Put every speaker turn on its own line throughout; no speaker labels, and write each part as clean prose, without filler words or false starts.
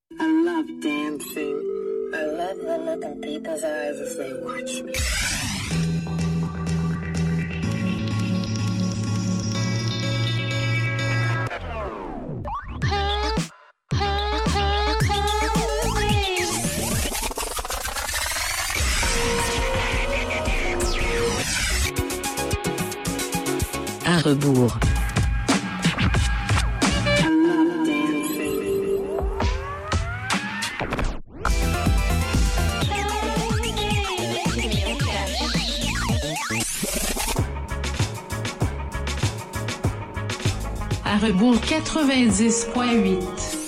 I love dancing. I love the look in people's eyes as they watch me.
À rebours.
À rebours 90.8.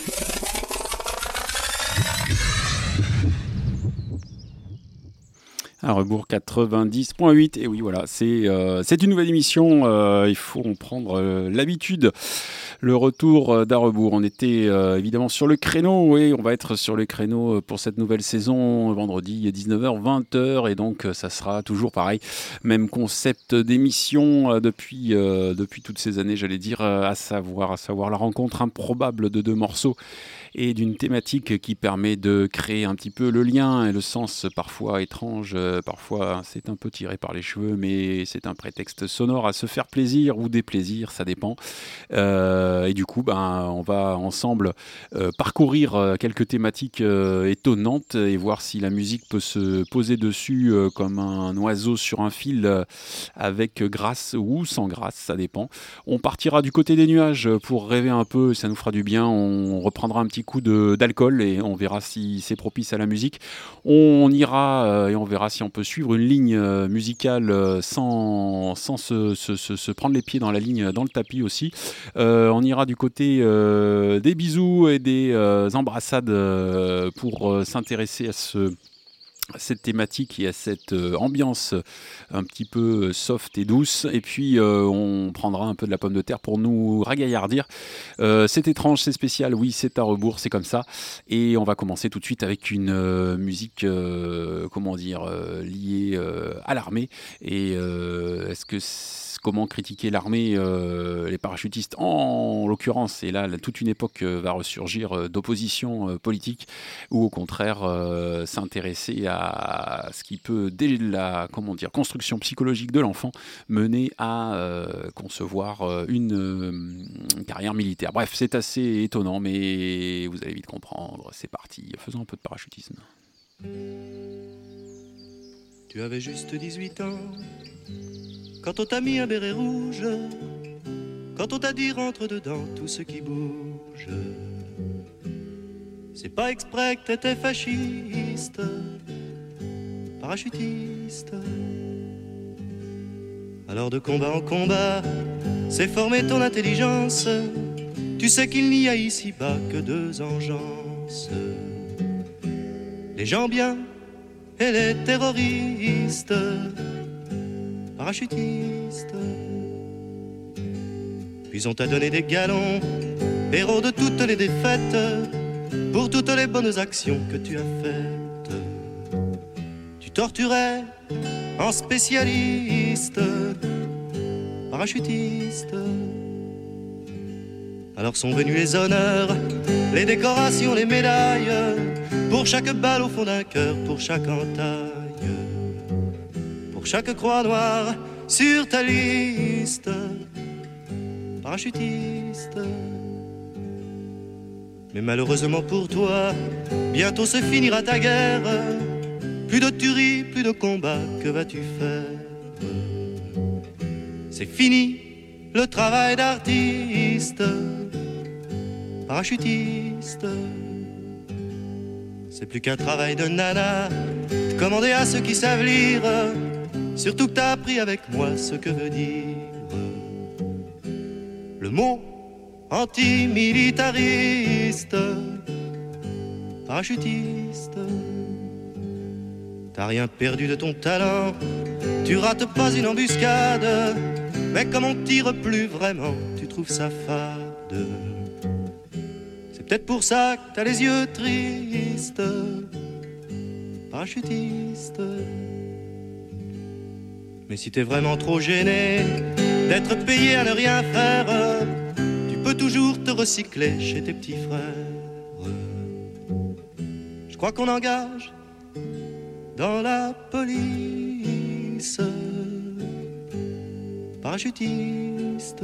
À rebours 90.8, et oui voilà, c'est une nouvelle émission, il faut en prendre l'habitude. Le retour d'À rebours, on était évidemment sur le créneau, et on va être sur le créneau pour cette nouvelle saison, vendredi 19h, 20h, et donc ça sera toujours pareil, même concept d'émission depuis toutes ces années, j'allais dire, à savoir la rencontre improbable de deux morceaux et d'une thématique qui permet de créer un petit peu le lien et le sens parfois étrange, parfois c'est un peu tiré par les cheveux, mais c'est un prétexte sonore à se faire plaisir ou déplaisir, ça dépend. Et du coup, on va ensemble parcourir quelques thématiques étonnantes et voir si la musique peut se poser dessus comme un oiseau sur un fil, avec grâce ou sans grâce, ça dépend. On partira du côté des nuages pour rêver un peu, ça nous fera du bien. On reprendra un petit coup d'alcool et on verra si c'est propice à la musique. On ira et on verra si on peut suivre une ligne musicale sans se prendre les pieds dans la ligne, dans le tapis aussi. On ira du côté des bisous et des embrassades pour s'intéresser à cette thématique et à cette ambiance un petit peu soft et douce, et puis on prendra un peu de la pomme de terre pour nous ragaillardir. C'est étrange, c'est spécial, oui, c'est à rebours, c'est comme ça, et on va commencer tout de suite avec une musique liée à l'armée. Et comment critiquer l'armée, les parachutistes en l'occurrence, et là toute une époque va ressurgir d'opposition politique, ou au contraire s'intéresser à ce qui peut, dès la construction psychologique de l'enfant, mener à concevoir une carrière militaire. Bref, c'est assez étonnant, mais vous allez vite comprendre. C'est parti, faisons un peu de parachutisme.
Tu avais juste 18 ans quand on t'a mis un béret rouge, quand on t'a dit rentre dedans tout ce qui bouge. C'est pas exprès que t'étais fasciste, parachutiste. Alors de combat en combat, c'est former ton intelligence. Tu sais qu'il n'y a ici-bas que deux engences, les gens bien et les terroristes, parachutistes. Puis on t'a donné des galons, héros de toutes les défaites, pour toutes les bonnes actions que tu as faites. Tu torturais en spécialiste, parachutiste. Alors sont venus les honneurs, les décorations, les médailles, pour chaque balle au fond d'un cœur, pour chaque entaille, pour chaque croix noire sur ta liste, parachutiste. Mais malheureusement pour toi, bientôt se finira ta guerre. Plus de tuerie, plus de combat, que vas-tu faire? C'est fini le travail d'artiste, parachutiste. C'est plus qu'un travail de nana, commandé à ceux qui savent lire. Surtout que t'as appris avec moi ce que veut dire le mot antimilitariste, parachutiste. T'as rien perdu de ton talent, tu rates pas une embuscade, mais comme on tire plus vraiment, tu trouves ça fade. C'est peut-être pour ça que t'as les yeux tristes, parachutiste. Mais si t'es vraiment trop gêné d'être payé à ne rien faire, tu peux toujours te recycler chez tes petits frères. crois qu'on engage dans la police parachutiste.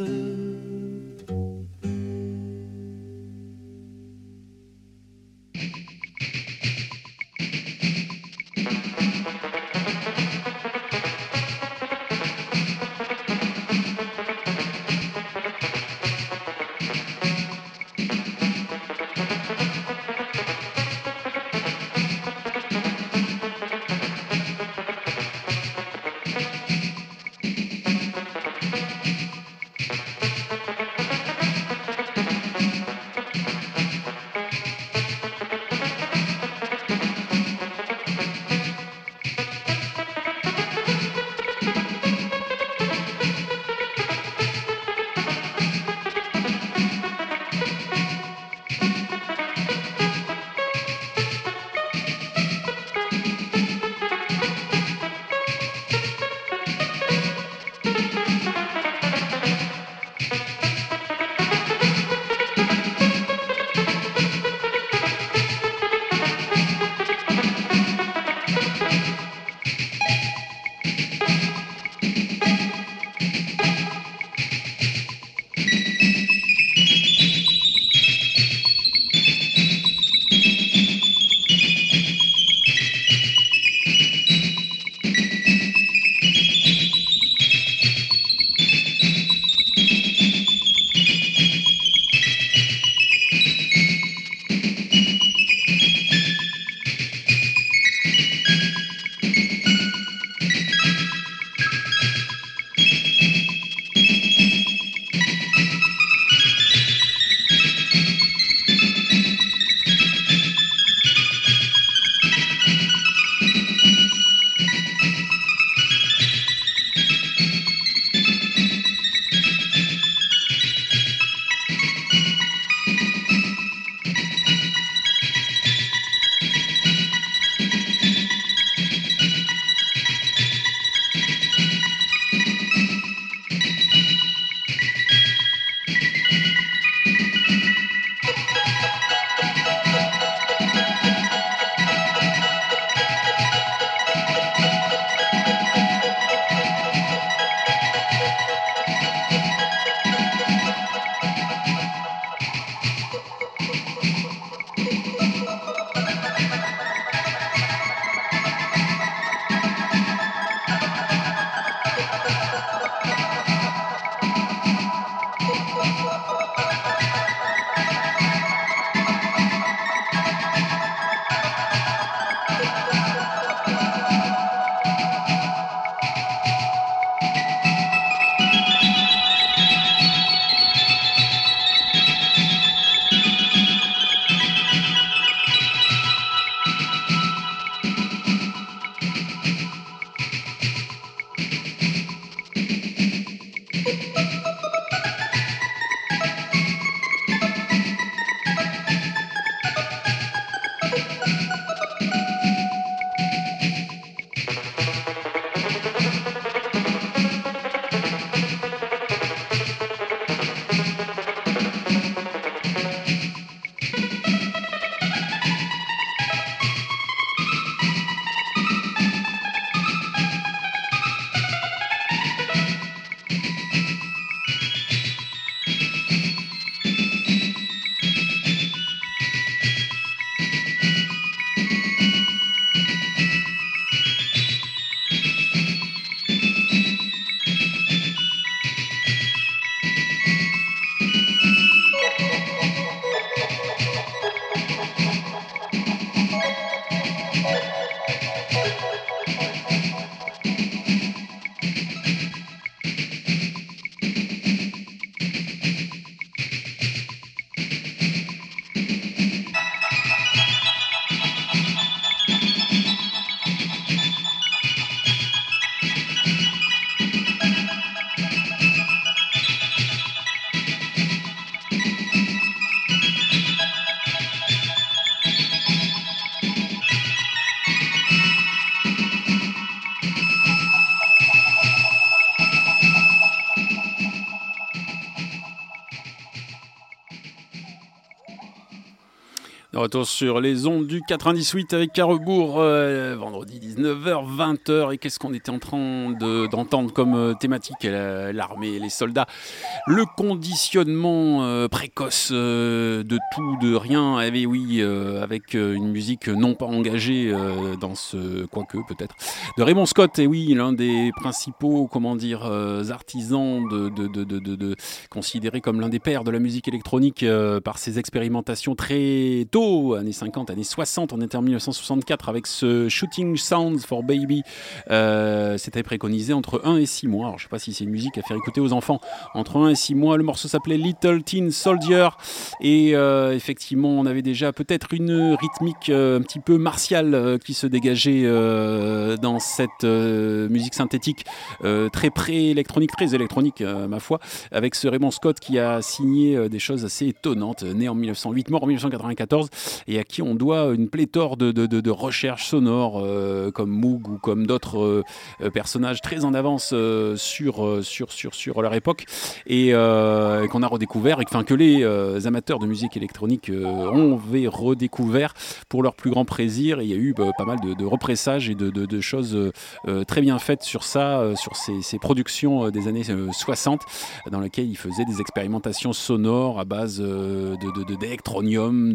De retour sur les ondes du 98 avec À rebours, vendredi 19h, 20h. Et qu'est-ce qu'on était en train d'entendre comme thématique? L'armée, les soldats, le conditionnement précoce de tout, de rien. Eh oui, avec une musique non pas engagée dans ce... Quoique, peut-être. De Raymond Scott, et oui, l'un des principaux, artisans considéré comme l'un des pères de la musique électronique par ses expérimentations très tôt, années 50, années 60. On était en 1964 avec ce Shooting Sounds for Baby. C'était préconisé entre 1 et 6 mois. Alors, je ne sais pas si c'est une musique à faire écouter aux enfants. Entre 1 et 6 mois, le morceau s'appelait Little Tin Soldier. Et effectivement, on avait déjà peut-être une rythmique un petit peu martiale qui se dégageait dans cette musique synthétique très pré-électronique, très électronique, ma foi, avec ce Raymond Scott qui a signé des choses assez étonnantes, né en 1908, mort en 1994, et à qui on doit une pléthore de recherches sonores comme Moog ou comme d'autres personnages très en avance sur leur époque, et qu'on a redécouvert, et que les amateurs de musique électronique ont redécouvert pour leur plus grand plaisir. Et il y a eu pas mal de repressages et de choses très bien faites sur ça, sur ces productions des années 60, dans lesquelles il faisait des expérimentations sonores à base d'électronium,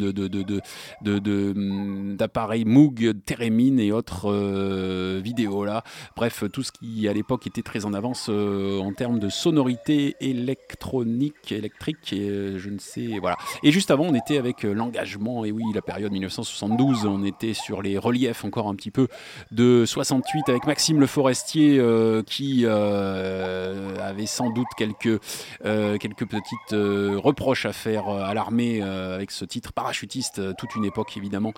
d'appareils Moog, Theremin et autres vidéos là. Bref, tout ce qui à l'époque était très en avance en termes de sonorité électrique, et je ne sais, voilà. Et juste avant, on était avec l'engagement, et oui, la période 1972, on était sur les reliefs encore un petit peu de 68 avec Maxime Le Forestier qui avait sans doute quelques petites reproches à faire à l'armée avec ce titre Parachutiste, toute une époque évidemment,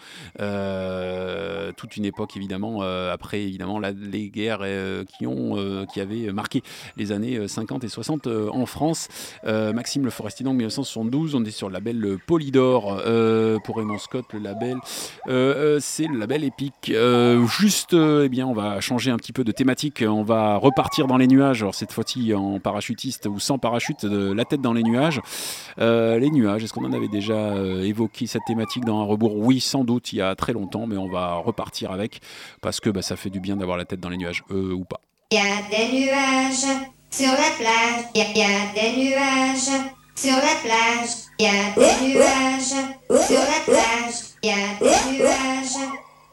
après évidemment les guerres qui avaient marqué les années 50 et 60 en France. Maxime Le Forestier, donc 1972, on est sur le label Polydor pour Raymond Scott. Le label c'est le label Epic. On va changer un petit peu de thématique, on va repartir dans les nuages, alors cette fois-ci en parachutiste ou sans parachute, la tête dans les nuages. Les nuages, est-ce qu'on en avait déjà évoqué cette thématique dans Un rebours? Oui, sans doute, il y a très longtemps, mais on va repartir avec, parce que ça fait du bien d'avoir la tête dans les nuages, ou pas.
Il y a des nuages sur la plage, il y a des nuages sur la plage, il y a des nuages sur la plage, il y a des nuages.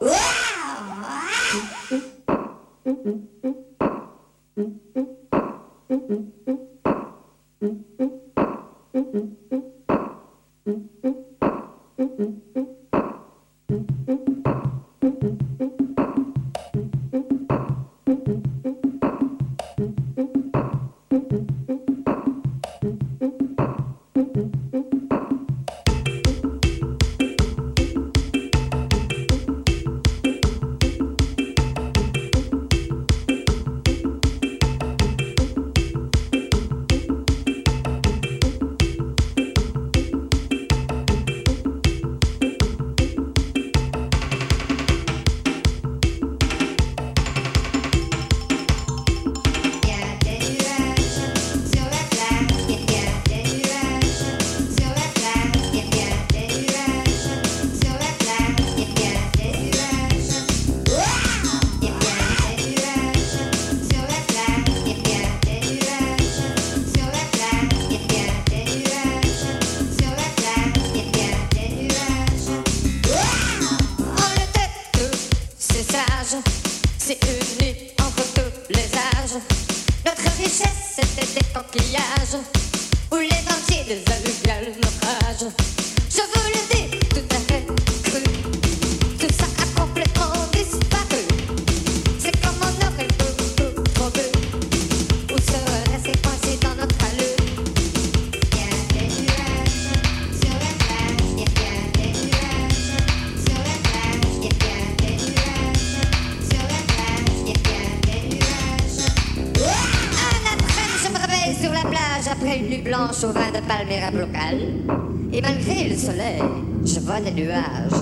Au vin de palmyra local, et malgré le soleil, je vois des nuages.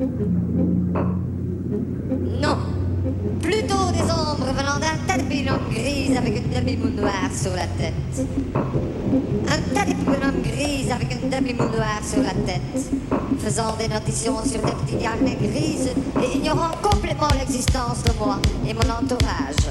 Non, plutôt des ombres venant d'un tas de pilons grises avec une demi-moue noire sur la tête. Un tas de bonhommes grises avec une demi-mouloir sur la tête, faisant des notations sur des petits carnets grises et ignorant complètement l'existence de moi et mon entourage.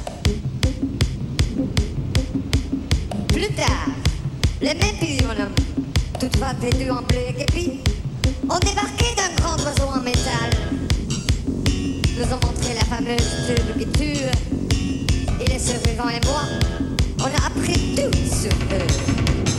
Plus tard, les mêmes petits bonhommes, toutefois vêtus en bleu et képi, ont débarqué d'un grand oiseau en métal. Nous ont montré la fameuse tube qui tue, et les survivants et moi, on a appris tout sur eux.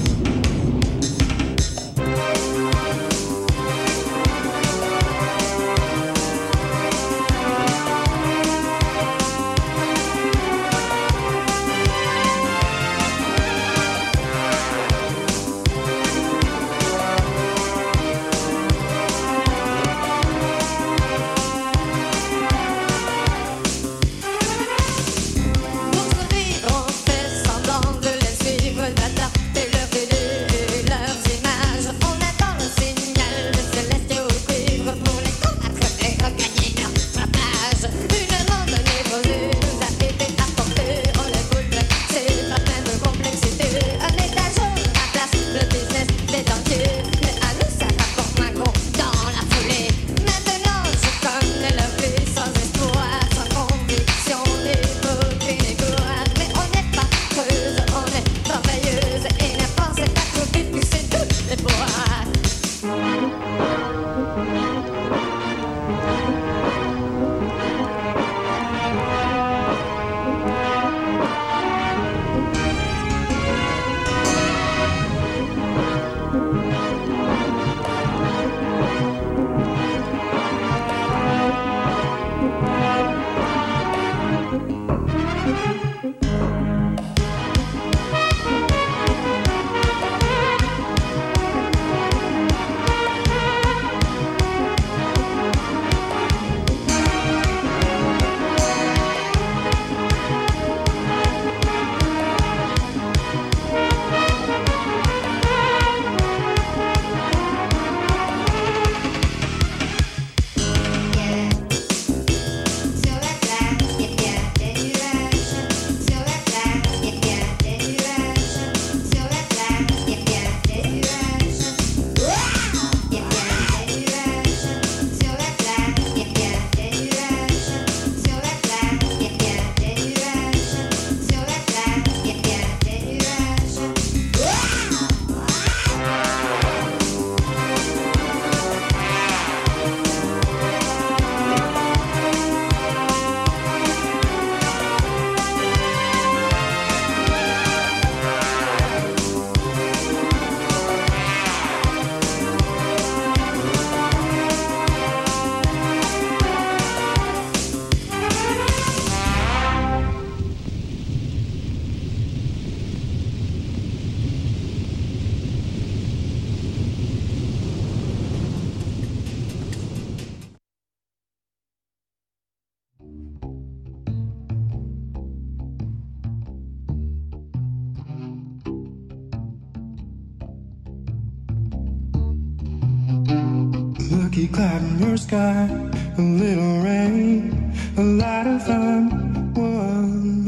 Lucky cloud in your sky, a little rain, a lot of fun, one,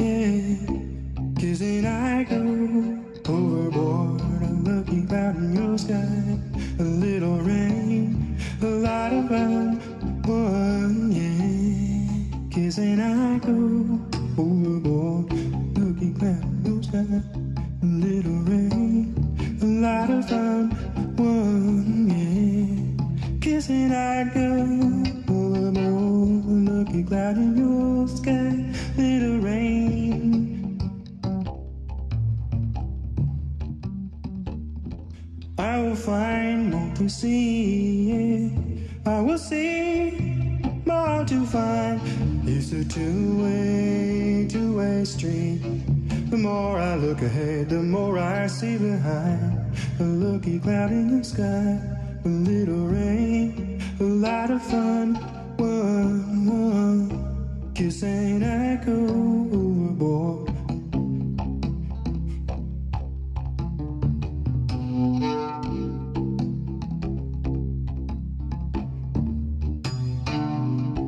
yeah. Kissing I go overboard. A lucky cloud in your sky, a little rain, a lot of fun, one, yeah. Kissing I go overboard. Lucky cloud in your sky, a little rain, a lot of fun, one, yeah. Kissing I go overboard. Lucky cloud in your sky, little rain. I will find more to see, yeah. I will see more to find. It's a two-way street. The more I look ahead, the more I see behind. A lucky cloud in the sky, a little rain, a lot of fun, one, kiss and I go overboard.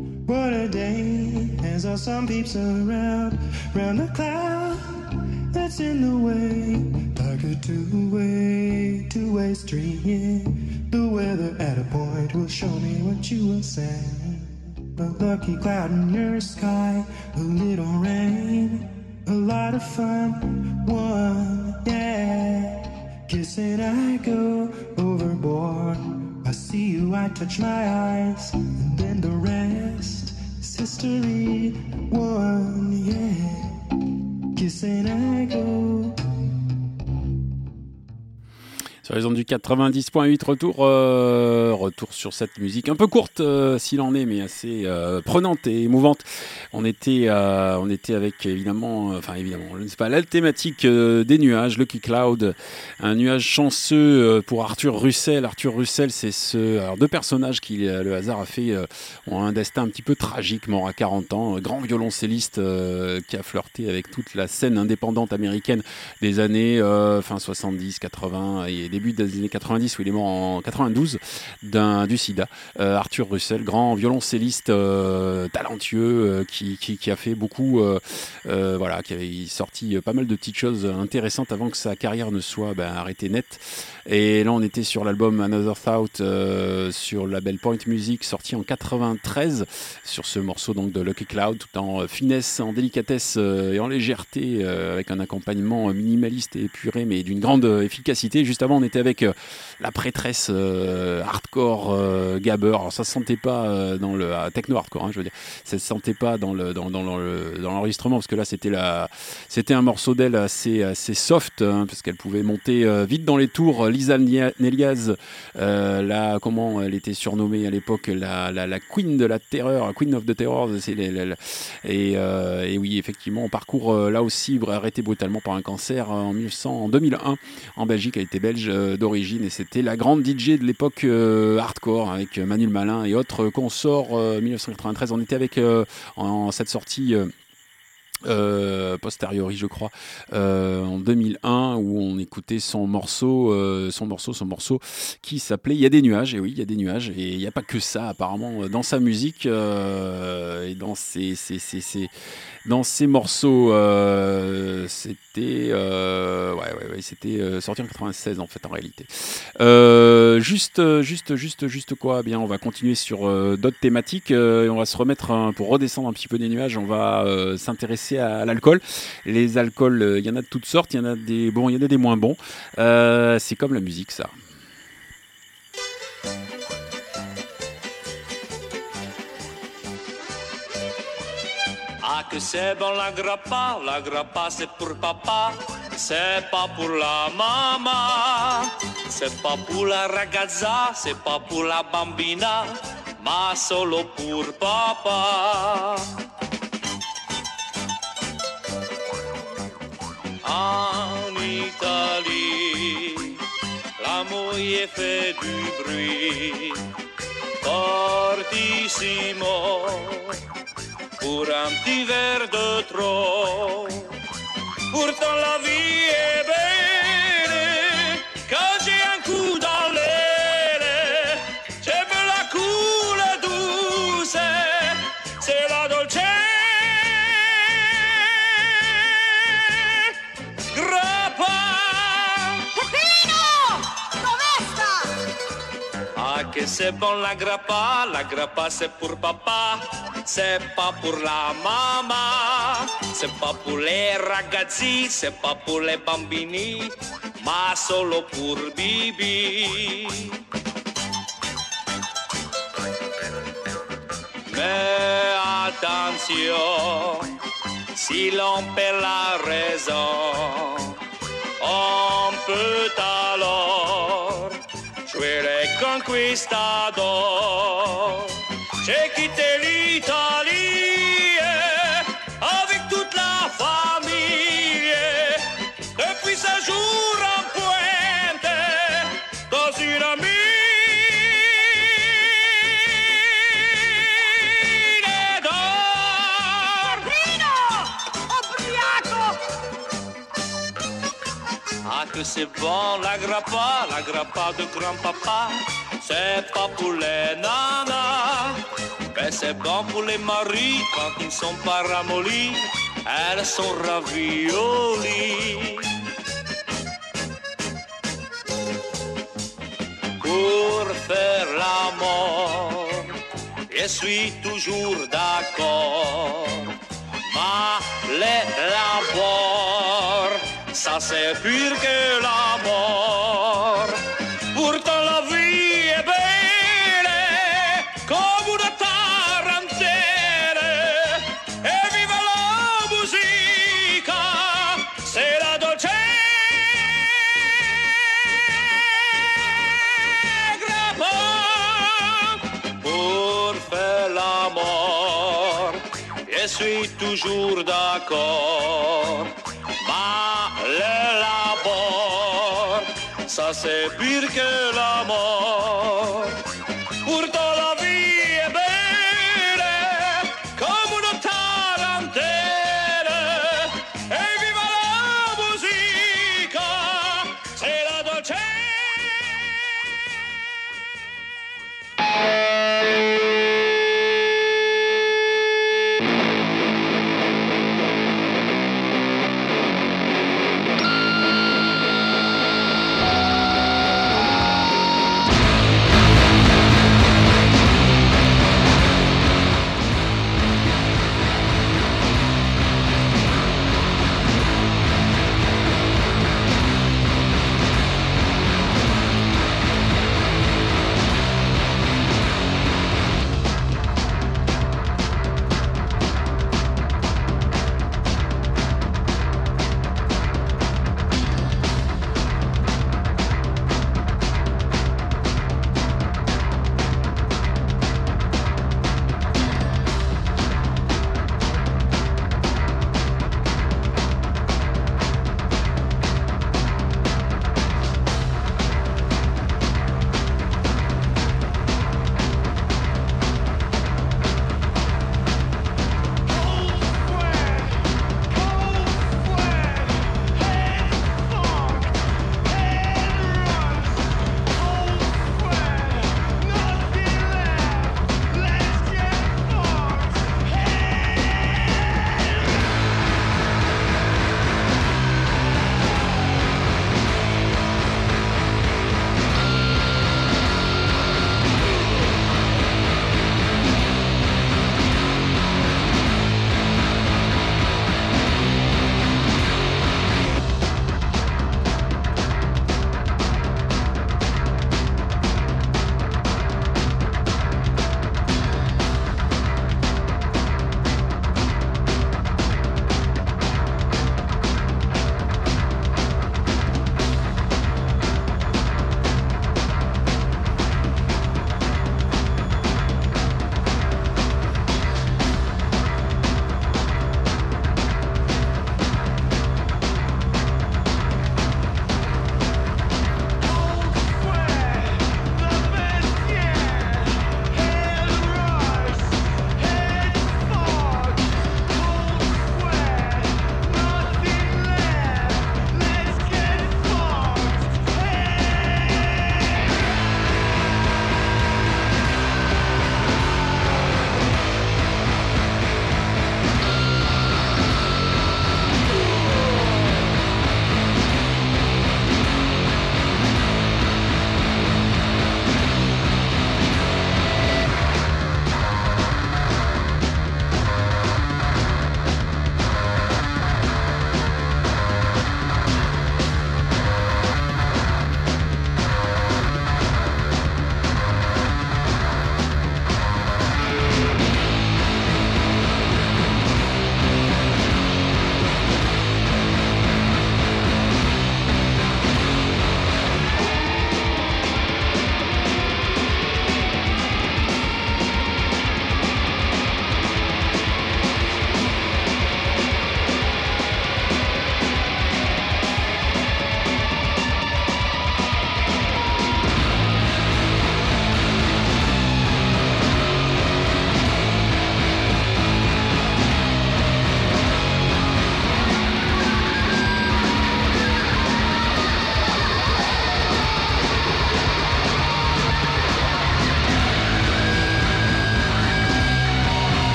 What a day, as our sun peeps around the cloud. The
gets in the way, like a two-way street. The weather at a point will show me what you will say. A lucky cloud in your sky, a little rain, a lot of fun, one, yeah. Kissing I go overboard. I see you, I touch my eyes, and then the rest is history, one, yeah. Kissing I go.
Sur les ondes du 90.8, retour sur cette musique un peu courte s'il en est, mais assez prenante et émouvante. On était avec évidemment, je ne sais pas, la thématique des nuages, Lucky Cloud, un nuage chanceux pour Arthur Russell. Arthur Russell, c'est deux personnages qui le hasard a fait ont un destin un petit peu tragique, mort à 40 ans, grand violoncelliste qui a flirté avec toute la scène indépendante américaine des années fin 70, 80 et début des années 90, où il est mort en 92 du sida. Arthur Russell, grand violoncelliste talentueux qui a fait beaucoup, qui avait sorti pas mal de petites choses intéressantes avant que sa carrière ne soit arrêtée net. Et là, on était sur l'album Another Thought sur le label Point Music, sorti en 93, sur ce morceau donc de Lucky Cloud, tout en finesse, en délicatesse et en légèreté, avec un accompagnement minimaliste et épuré, mais d'une grande efficacité. Juste avant, on était avec la prêtresse hardcore Gabber. Alors ça se sentait pas dans le techno hardcore, je veux dire, ça se sentait pas dans l'enregistrement, parce que là c'était un morceau d'elle assez soft, parce qu'elle pouvait monter vite dans les tours. Lisa Neliaz, comment elle était surnommée à l'époque, la Queen de la Terreur, Queen of the Terror, et oui, effectivement, on parcourt là aussi arrêté brutalement par un cancer en 2001 en Belgique. Elle était belge d'origine, et c'était la grande DJ de l'époque hardcore, avec Manu le Malin et autres consorts. 1993, on était avec en cette sortie posteriori, je crois, en 2001, où on écoutait son morceau qui s'appelait Il y a des nuages. Et oui, il y a des nuages, et il n'y a pas que ça apparemment dans sa musique et dans ses morceaux. C'était sorti en 96 en fait, en réalité. Juste quoi, eh bien on va continuer sur d'autres thématiques, et on va se remettre pour redescendre un petit peu des nuages. On va s'intéresser à l'alcool. Les alcools, il y en a de toutes sortes, il y en a des bons, il y en a des moins bons. C'est comme la musique, ça.
Ah, que c'est bon la grappa c'est pour papa, c'est pas pour la maman, c'est pas pour la ragazza, c'est pas pour la bambina, ma solo pour papa. En Italie, la moglie fait du bruit, fortissimo, pour un petit verre de trop. Pourtant la vie est belle, quand j'ai un coup dans l'aile, j'aime la coule douce, c'est la dolce. Grappa!
Peppino! Dove sta?
Ah, que c'est bon la grappa c'est pour papa, c'est pas pour la maman, c'est pas pour les ragazzi, c'est pas pour les bambini, ma solo pour Bibi. Mais attention, si l'on perd la raison, on peut alors jouer les conquistadors. J'ai quitté l'Italie avec toute la famille, depuis ce jour en pointe dans une mine d'or.
Peppino! Ubriaco!
Ah, que c'est bon la grappa de grand-papa, c'est pas pour les nanas, mais c'est bon pour les maris quand ils sont pas ramollis, elles sont raviolis. Pour faire l'amour, je suis toujours d'accord. Mais les labors, ça c'est pire que la mort. Pourtant la vie est belle, comme une tarantelle. Et vive la musique, c'est la dolce. Pour faire l'amour, je suis toujours d'accord. Mais le labor, ça c'est pire que la mort. Pourtant la vie est belle, comme une tarantelle. Et vive la musique, c'est la dolce.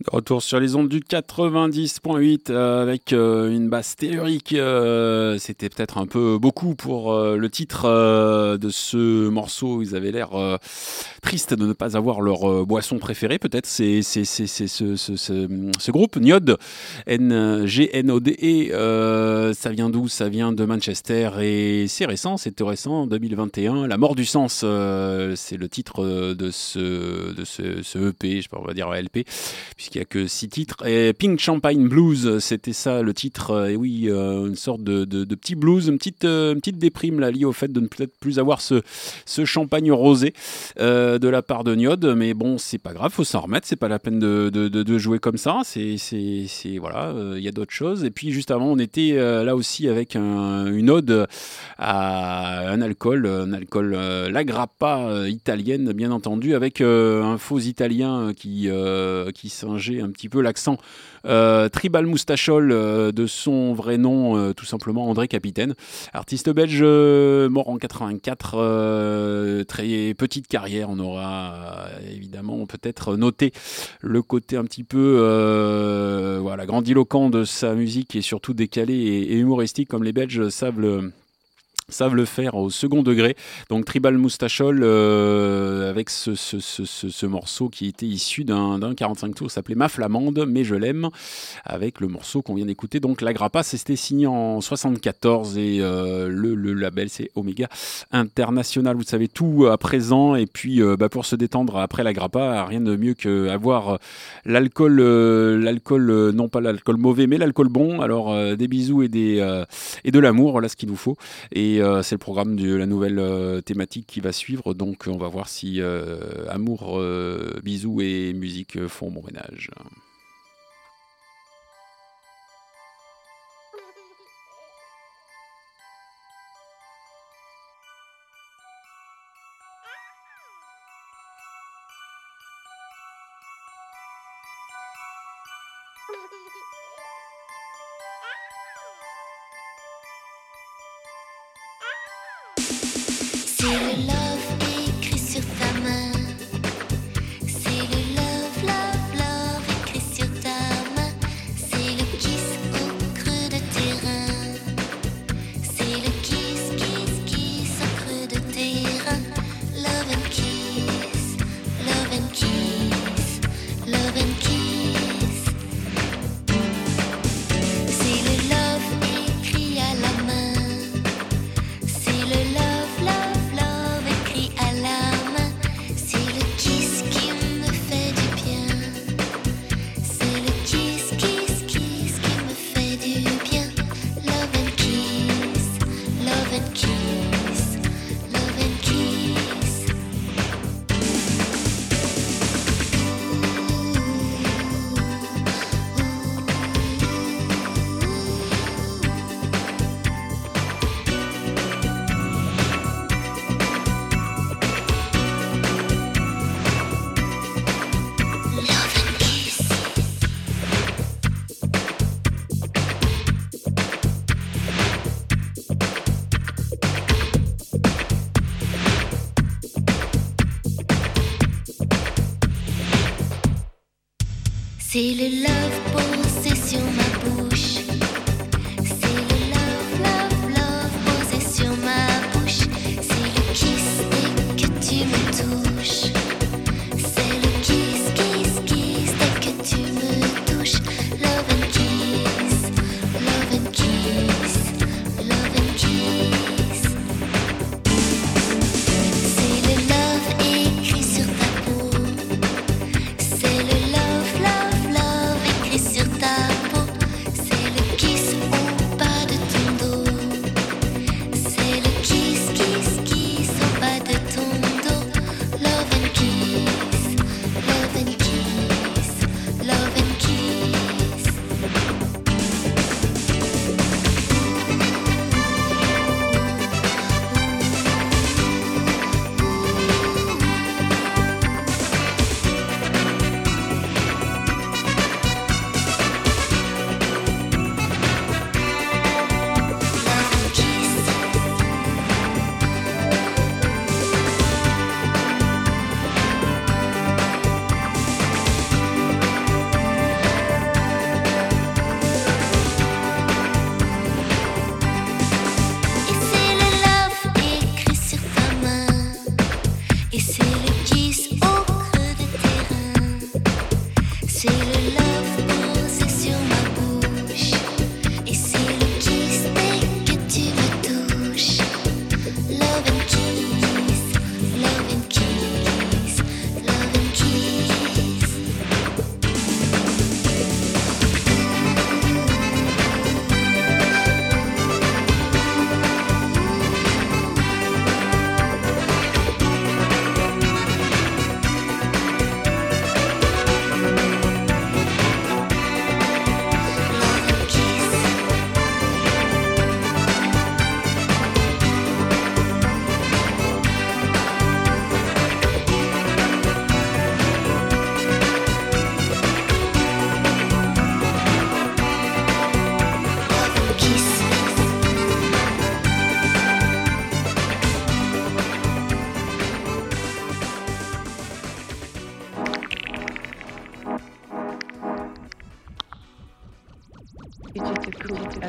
Retour sur les ondes du 90.8 avec une basse théorique. C'était peut-être un peu beaucoup pour le titre de ce morceau. Ils avaient l'air tristes de ne pas avoir leur boisson préférée. Peut-être c'est ce groupe Gnode, G-N-O-D-E. Ça vient d'où? Ça vient de Manchester et c'est récent, c'était récent, 2021. La mort du sens, c'est le titre de ce EP, je sais pas, on va dire LP, puisqu'il n'y a que 6 titres. Et Pink Champagne Blues, c'était ça le titre. Et oui, une sorte de petit blues, une petite déprime là, liée au fait de ne peut-être plus avoir ce champagne rosé de la part de Gnode. Mais bon, c'est pas grave, faut s'en remettre. C'est pas la peine de jouer comme ça. C'est voilà, il y a d'autres choses. Et puis juste avant, on était là aussi avec une ode à un alcool, la grappa italienne, bien entendu, avec un faux italien qui singeait un petit peu l'accent Tribal Moustachol de son vrai nom, tout simplement André Capitaine, artiste belge mort en 84, très petite carrière. On aura évidemment peut-être noté le côté un petit peu voilà, grandiloquent de sa musique et surtout décalé et humoristique, comme les Belges savent le faire au second degré. Donc Tribal Moustachol avec ce morceau qui était issu d'un 45 tours, s'appelait Ma Flamande, mais je l'aime, avec le morceau qu'on vient d'écouter. Donc la grappa, c'était signé en 74 et le label c'est Omega International. Vous savez tout à présent. Et puis pour se détendre après la grappa, rien de mieux qu'avoir l'alcool, non pas l'alcool mauvais mais l'alcool bon. Alors des bisous et de l'amour, voilà ce qu'il nous faut. Et c'est le programme de la nouvelle thématique qui va suivre. Donc on va voir si amour, bisous et musique font bon ménage.
C'est le love écrit sur ta main. C'est le love, love, love écrit sur ta main. C'est le kiss au creux de tes reins. C'est le kiss, kiss, kiss au creux de tes reins. Love and kiss, love and kiss, love and kiss. C'est le love écrit à la main. C'est le love. C'est le love posé sur ma bouche. C'est le love, love, love posé sur ma bouche. C'est le kiss dès que tu me touches. C'est le kiss, kiss, kiss dès que tu me touches. Love and kiss, love and kiss, love and kiss. C'est le love écrit sur ta peau. C'est le love, love, love écrit sur ta peau. C'est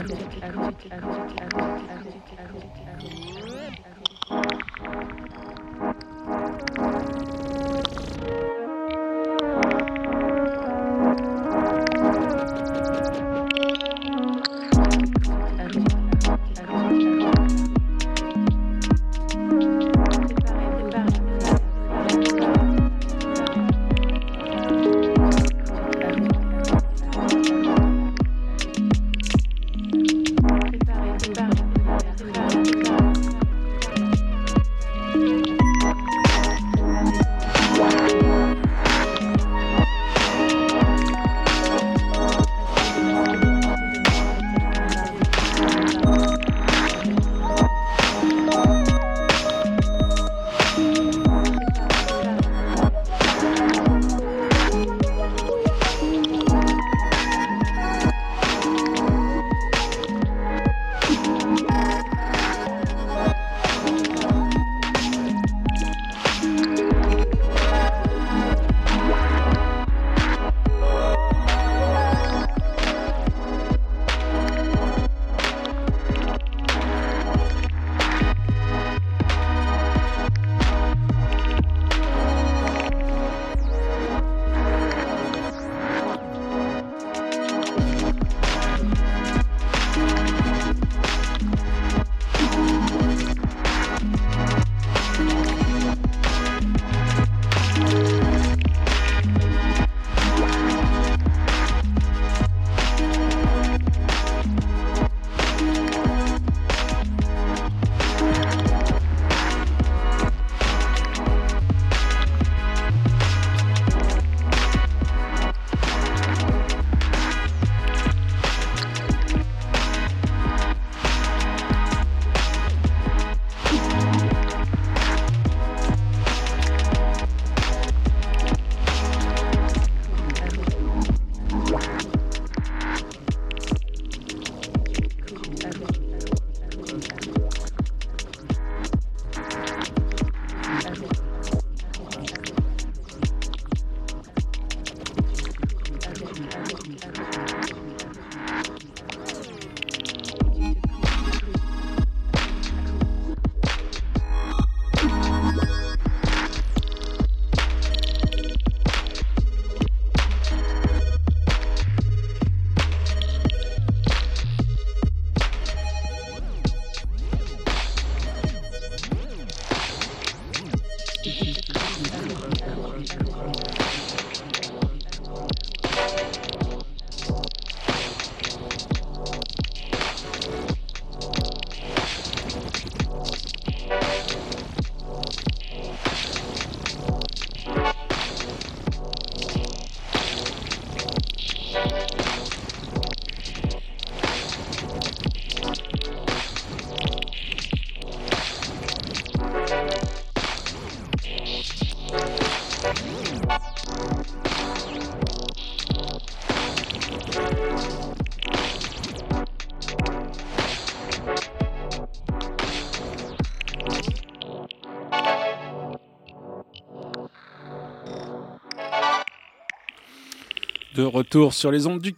De retour sur les ondes du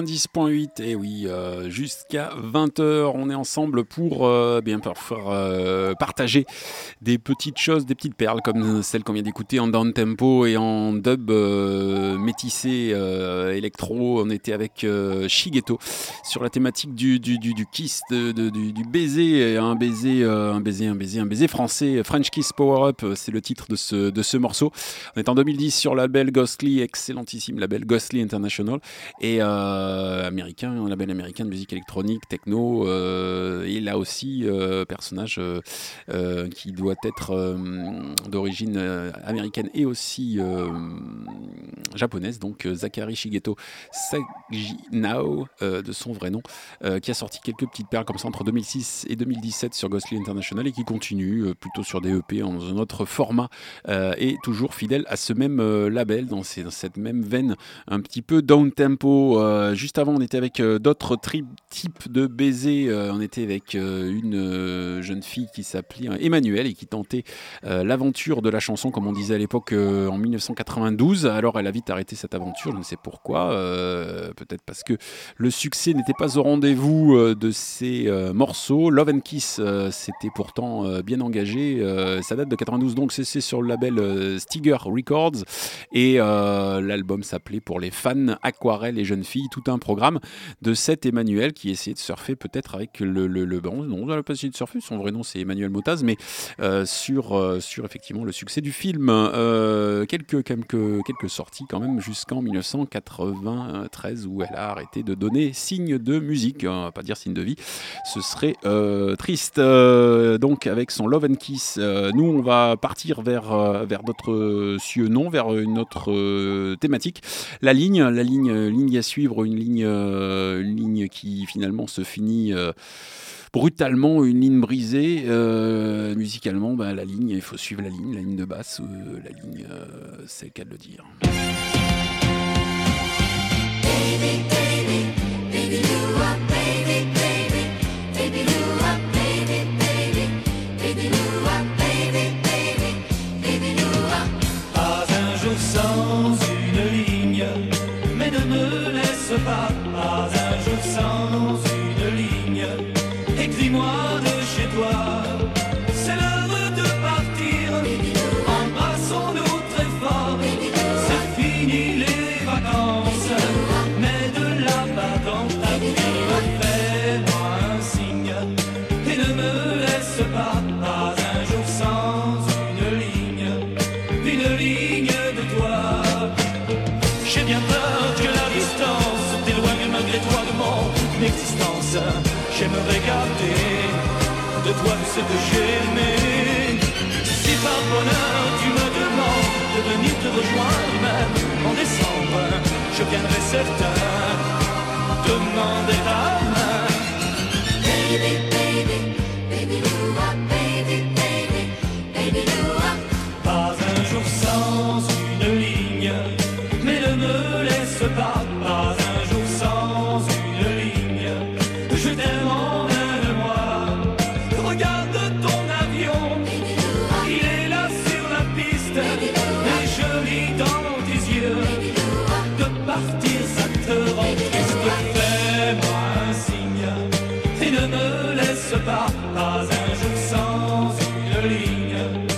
90.8, et oui, jusqu'à 20h, on est ensemble pour bien pouvoir partager des petites choses, des petites perles comme celle qu'on vient d'écouter en down tempo et en dub métissé électro. On était avec Shigeto sur la thématique du kiss, du baiser, un baiser français, French Kiss Power Up, c'est le titre de ce morceau. On est en 2010 sur le label Ghostly, excellentissime label Ghostly International, et américain, un label américain de musique électronique, techno, et là aussi personnage qui doit être d'origine américaine et aussi japonaise, donc Zachary Shigeto Saginao, de son vrai nom, qui a sorti quelques petites perles comme ça entre 2006 et 2017 sur Ghostly International, et qui continue plutôt sur des EP dans un autre format, et toujours fidèle à ce même label, dans cette même veine un petit peu down tempo. Juste avant, on était avec d'autres types de baisers. On était avec une jeune fille qui s'appelait Emmanuelle et qui tentait l'aventure de la chanson, comme on disait à l'époque, en 1992. Alors, elle a vite vite arrêté cette aventure, je ne sais pourquoi, peut-être parce que le succès n'était pas au rendez-vous de ces morceaux. Love and Kiss, c'était pourtant bien engagé, ça date de 92, donc c'est sur le label Stiger Records, et l'album s'appelait Pour les fans, Aquarelle et jeunes filles, tout un programme de Seth Emmanuel qui essayait de surfer peut-être avec bon, non, on n'a pas essayé de surfer, son vrai nom c'est Emmanuel Motaz, mais sur effectivement le succès du film. Quelques sorties quand même jusqu'en 1993 où elle a arrêté de donner signe de musique, on va pas dire signe de vie, ce serait triste. Donc avec son Love and Kiss, nous on va partir vers d'autres cieux, non, vers une autre thématique, la ligne à suivre, une ligne qui finalement se finit brutalement, une ligne brisée. Musicalement, la ligne, il faut suivre la ligne de basse, la ligne, c'est le cas de le dire.
Baby, baby, baby, you are baby, baby, baby, you are baby, baby, baby, you are baby, baby, baby, you are.
Pas un jour sans une ligne, mais ne me laisse pas un jour sans une ligne. Écris-moi de chez toi, c'est l'heure de partir. Embrassons-nous très fort, c'est fini les vacances. Mets de la bague ta vie, fais-moi un signe et ne me laisse pas un jour sans une ligne de toi. J'ai bien peur que la distance t'éloigne malgré toi de mon existence. J'aimerais garder de toi tout ce que j'ai aimé. Si par bonheur tu me demandes de venir te rejoindre même en décembre, je viendrai certain demander ta main.
Baby, baby, baby, you are baby, baby, baby, you are.
Pas un jour sans une ligne, mais ne me laisse pas un jour sans une ligne. Je t'aime, emmène-moi, regarde ton avion, il est là sur la piste, et je lis dans tes yeux, de partir ça te rend triste. Fais-moi un signe, et ne me laisse pas un jour sans une ligne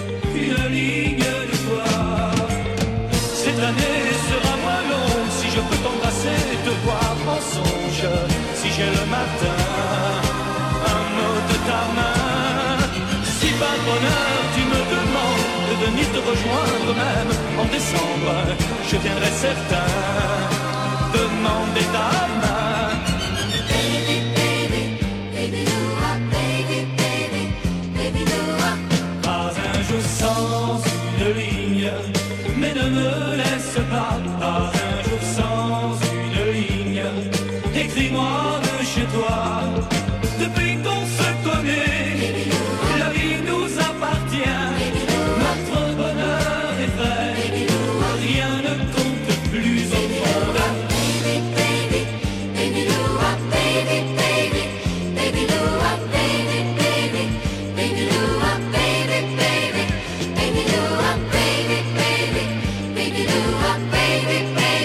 de toi. Cette année sera moins longue si je peux t'embrasser et te voir en songe. Si j'ai le matin un mot de ta main, si par bonheur tu me demandes de venir te rejoindre même en décembre, je viendrai certain demander ta main.
Baby, baby, baby, you are baby, baby, baby, you are.
Pas un jour sans une ligne, mais ne me laisse pas un jour sans une ligne. Écris-moi de chez toi, depuis qu'on se connaît, la vie nous appartient, notre bonheur est vrai, rien ne compte plus au monde.
Baby, baby, baby, you are baby, baby, baby, you are baby, baby, baby, you are baby, baby, baby, you are baby, baby, baby, you are baby, baby.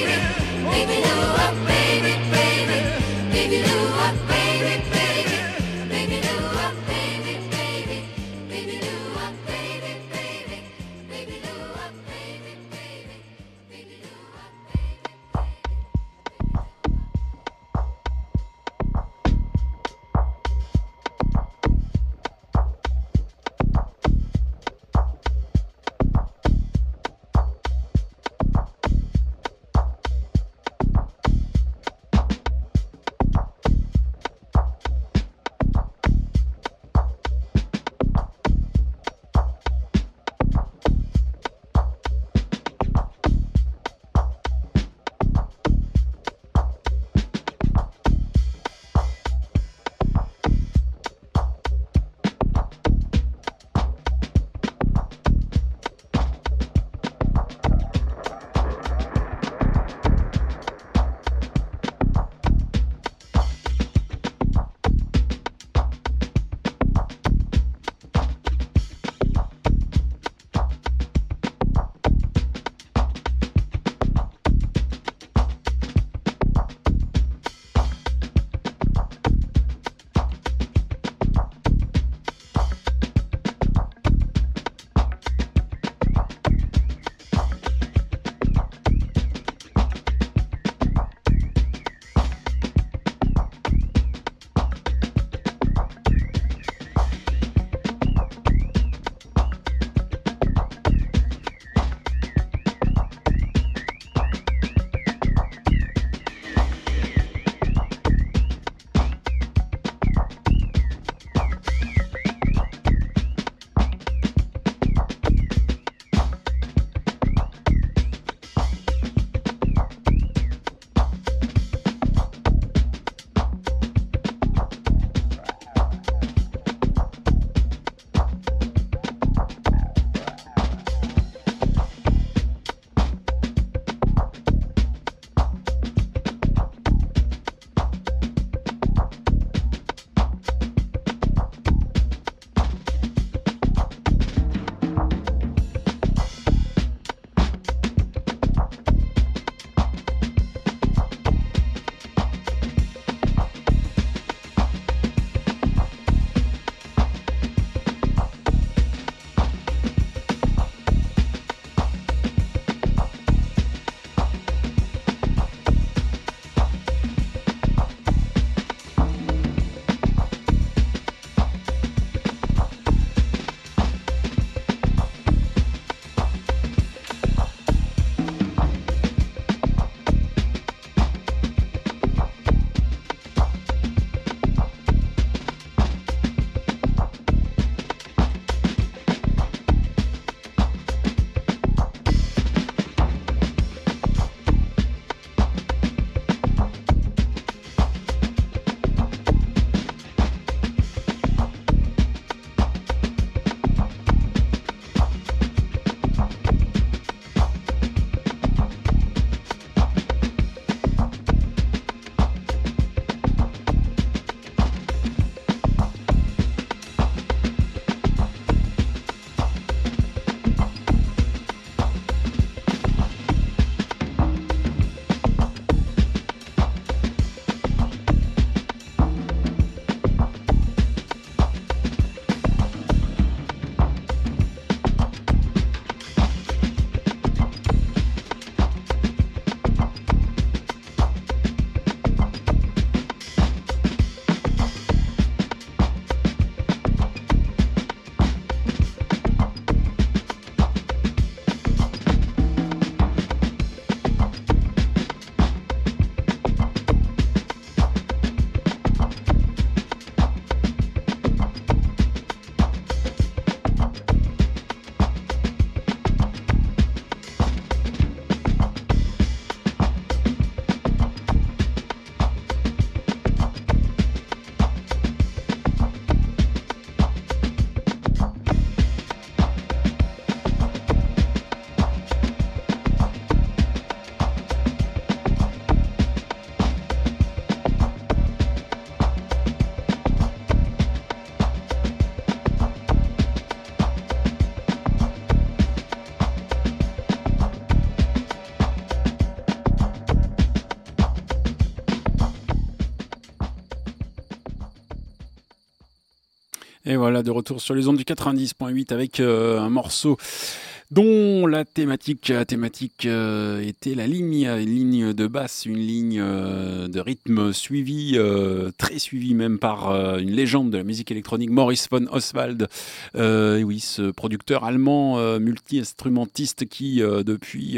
Et voilà, de retour sur les ondes du 90.8 avec un morceau dont la thématique était la ligne, une ligne de basse, une ligne de rythme suivie, très suivie même par une légende de la musique électronique, Maurice von Oswald. Et oui, ce producteur allemand multi-instrumentiste qui depuis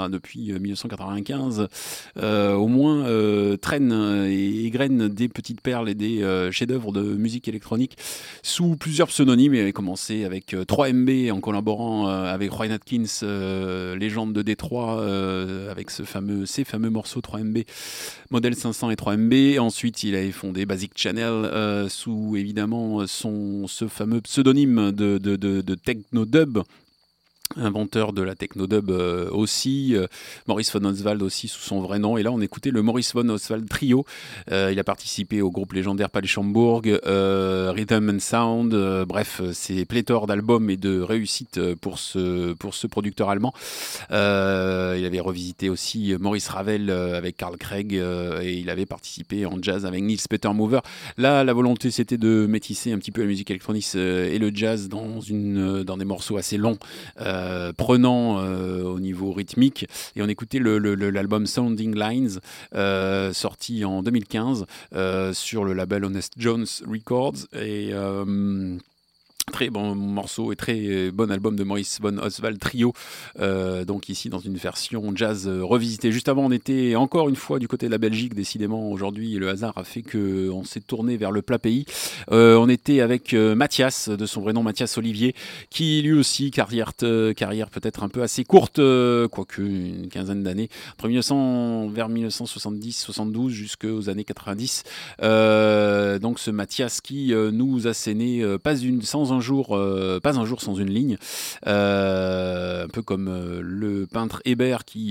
1995 au moins traîne et égrène des petites perles et des chefs-d'œuvre de musique électronique sous plusieurs pseudonymes. Il avait commencé avec 3MB en collaborant avec Roy Atkins, légende de Détroit, avec ces fameux morceaux 3MB, Model 500 et 3MB. Ensuite, il avait fondé Basic Channel sous évidemment ce fameux pseudonyme de techno-dub. Inventeur de la techno-dub aussi, Maurice von Oswald aussi sous son vrai nom. Et là, on écoutait le Maurice von Oswald Trio. Il a participé au groupe légendaire Palais Schaumburg, Rhythm and Sound. Bref, c'est pléthore d'albums et de réussites pour ce producteur allemand. Il avait revisité aussi Maurice Ravel avec Carl Craig et il avait participé en jazz avec Nils Peter Mover. Là, la volonté, c'était de métisser un petit peu la musique électronique et le jazz dans des morceaux assez longs. Prenant au niveau rythmique, et on écoutait l'album Sounding Lines sorti en 2015 sur le label Honest Jones Records, et très bon morceau et très bon album de Maurice von Oswald Trio, donc ici dans une version jazz revisitée. Juste avant, on était encore une fois du côté de la Belgique. Décidément, aujourd'hui, le hasard a fait qu'on s'est tourné vers le plat pays. On était avec Mathias, de son vrai nom Mathias Olivier, qui lui aussi, carrière peut-être un peu assez courte, quoique une quinzaine d'années, vers 1970-72 jusqu'aux années 90. Donc ce Mathias qui nous a scéné pas un jour sans une ligne, un peu comme le peintre Hébert qui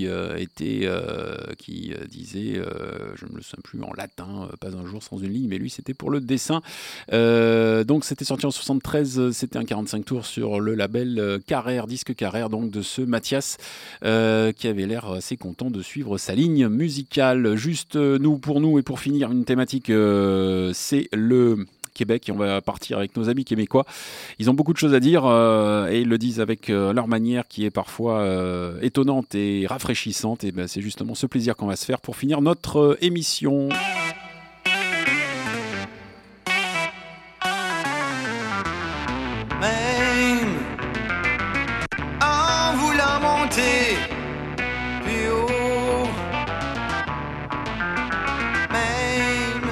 disait, je ne me le souviens plus en latin, pas un jour sans une ligne, mais lui c'était pour le dessin. Donc c'était sorti en 73, c'était un 45 tours sur le label Carrère, disque Carrère, donc de ce Mathias qui avait l'air assez content de suivre sa ligne musicale. Juste pour nous et pour finir une thématique, c'est le Québec, et on va partir avec nos amis québécois. Ils ont beaucoup de choses à dire et ils le disent avec leur manière qui est parfois étonnante et rafraîchissante, et ben c'est justement ce plaisir qu'on va se faire pour finir notre émission.
Même en voulant monter plus haut, même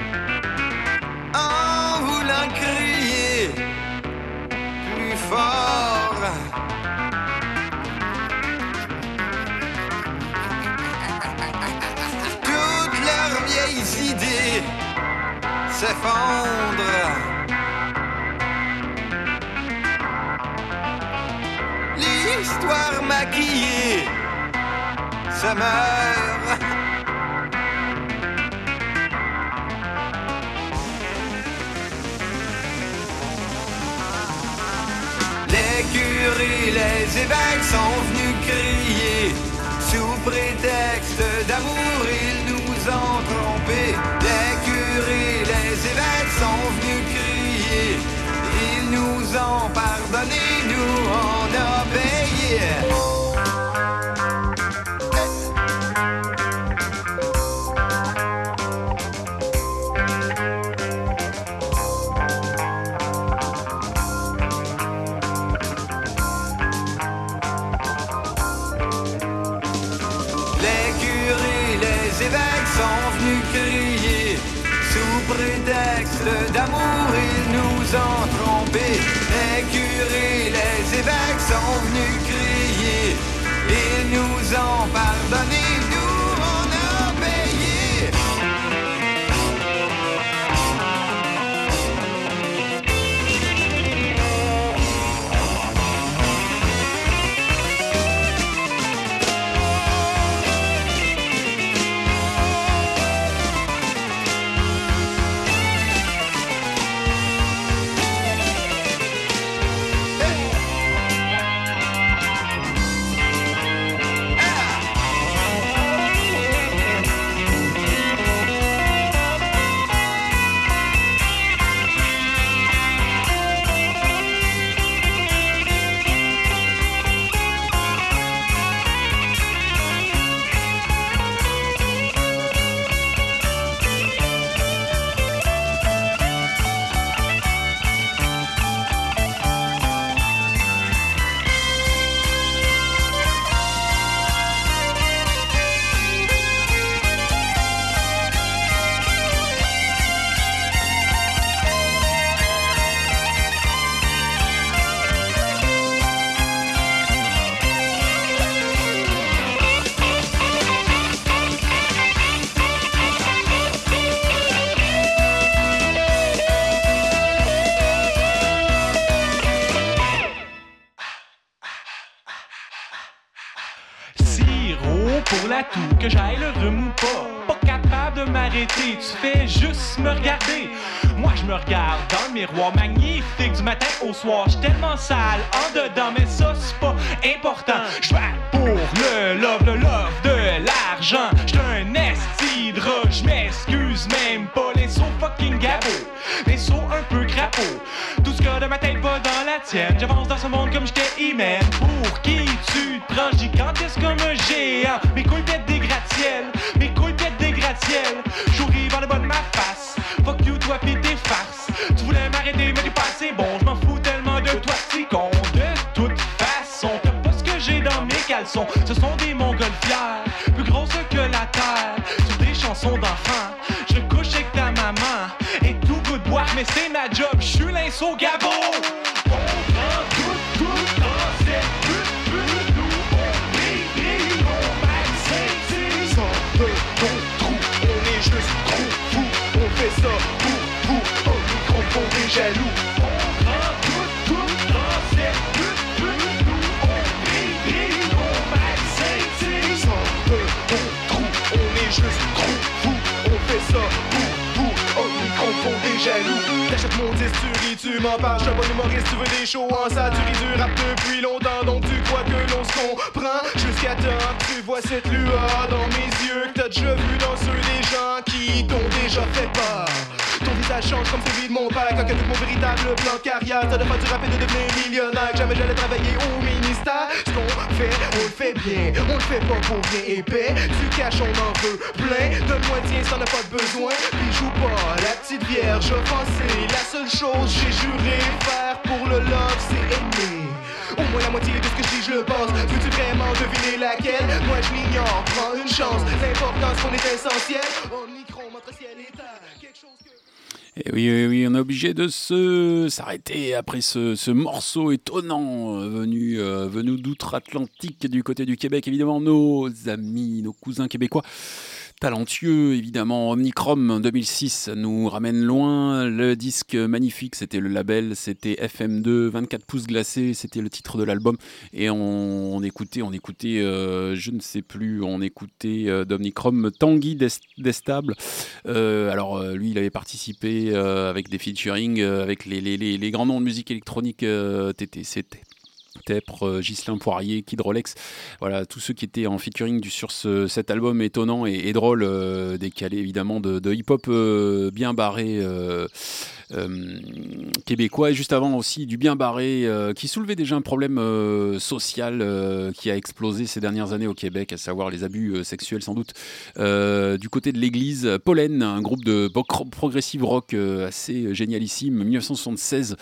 en voulant crier plus fort, toutes leurs vieilles idées s'effondrent. L'histoire maquillée se meurt. Les curés, les évêques sont venus crier. Sous prétexte d'amour, ils nous ont trompés. Les curés, les évêques sont venus crier. Ils nous ont pardonné, nous on a payé. Les curés, les évêques sont venus crier. Sous prétexte d'amour, ils nous ont trompés. Les curés, les évêques sont venus crier. Ils nous ont pardonné, nous on a payé.
Sirop pour la toux, que j'aille le rhume ou pas. Pas capable de m'arrêter, tu fais juste me regarder. Moi je me regarde dans le miroir magnifique du matin au soir. J'suis tellement sale en dedans, mais ça c'est pas important. J'vais pour le love de l'argent. J'suis un esti de rat, j'm'excuse même pas. Les sauts fucking gabots, les sauts un peu crapauds. Tout ce qu'il y a de ma tête va dans la tienne. J'avance dans ce monde comme j'étais He-Man. Pour qui tu te prends, j'dis quand est-ce comme un géant. Mes couilles pètent des gratte-ciel, mes couilles pètent des gratte-ciel. J'ouvris vers le bas de ma face. Fuck you, toi pis tes farces. Tu voulais m'arrêter mais t'es pas assez bon. J'm'en fous tellement de toi, petit con. De toute façon, t'as pas ce que j'ai dans mes caleçons. Ce sont des montgolfières, plus grosses que la terre. Sur des chansons d'enfants, je couche avec ta maman. Et tout goût de boire, mais c'est ma job. J'suis l'inso gabo. On prend tout dans cette pute. Nous on brille, on m'accède. Sans de ton trou, on est juste trop fou. On fait ça pour vous, au microphone des jaloux. On prend tout dans cette pute. Nous on brille, on m'accède. Sans de ton trou, on est juste trop fou. On fait ça pour vous, au microphone des jaloux. T'achètes mon disque, tu ris, tu m'en parles. J'suis un bon humoriste, tu veux des shows en salle. Tu ris du rap depuis longtemps, donc tu crois que l'on se comprend. Jusqu'à temps que tu vois cette lueur dans mes yeux, que t'as déjà vu dans ceux des gens qui t'ont déjà fait peur. Ton visage change comme celui de mon père. Quand tout mon véritable plan de carrière, ça de faire du rap et de devenir millionnaire. Que jamais j'allais travailler au ministère. Ce qu'on fait, on le fait bien. On le fait pas pour rien épais. Tu caches, on en veut plein. Donne-moi le tien si t'en as pas de besoin. Puis joue pas la petite vierge offensée. La seule chose j'ai juré faire pour le love, c'est aimer. Au moins la moitié de ce que je dis, je le pense. Veux-tu vraiment deviner laquelle? Moi je l'ignore, prends une chance. L'important c'est qu'on est essentiel. Omnicron, entre ciel et terre. Quelque chose que...
Et oui, on est obligé de s'arrêter après ce morceau étonnant venu d'outre-Atlantique du côté du Québec. Évidemment, nos amis, nos cousins québécois talentueux, évidemment. Omnicrom 2006 nous ramène loin. Le disque magnifique, c'était le label, c'était FM2, 24 pouces glacés, c'était le titre de l'album. Et on écoutait, je ne sais plus, on écoutait d'Omnicrom Tanguy Destable. Alors lui, il avait participé avec des featuring avec les grands noms de musique électronique TTC, Tepre, Ghislain Poirier, Kid Rolex, voilà, tous ceux qui étaient en featuring sur cet album étonnant et drôle, décalé évidemment de hip-hop bien barré québécois, et juste avant aussi du bien barré qui soulevait déjà un problème social qui a explosé ces dernières années au Québec, à savoir les abus sexuels sans doute du côté de l'église. Pollen, un groupe de progressive rock assez génialissime, 1976,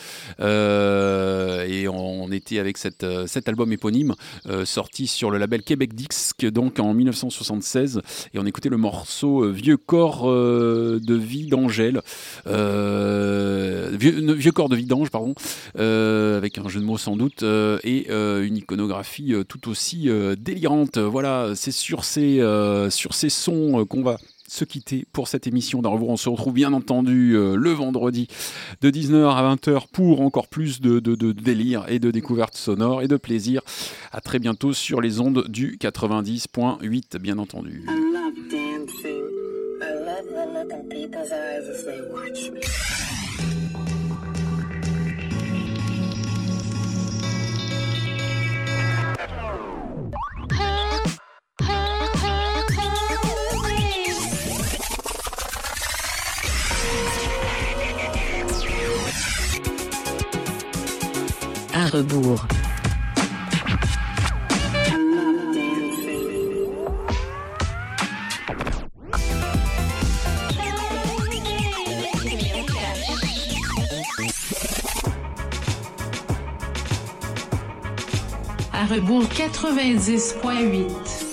et on était avec cet album éponyme sorti sur le label Québec Disc donc en 1976, et on écoutait le morceau Vieux corps de vie d'Angèle, vieux corps de vidange, pardon, avec un jeu de mots sans doute, et une iconographie tout aussi délirante. Voilà, c'est sur ces sons qu'on va se quitter pour cette émission d'À Rebours. On se retrouve bien entendu le vendredi de 19h à 20h pour encore plus de délire et de découvertes sonores et de plaisir. À très bientôt sur les ondes du 90.8, bien entendu.
I love dancing. I love the look in people's eyes as they watch me.
À rebours.
À rebours 90.8.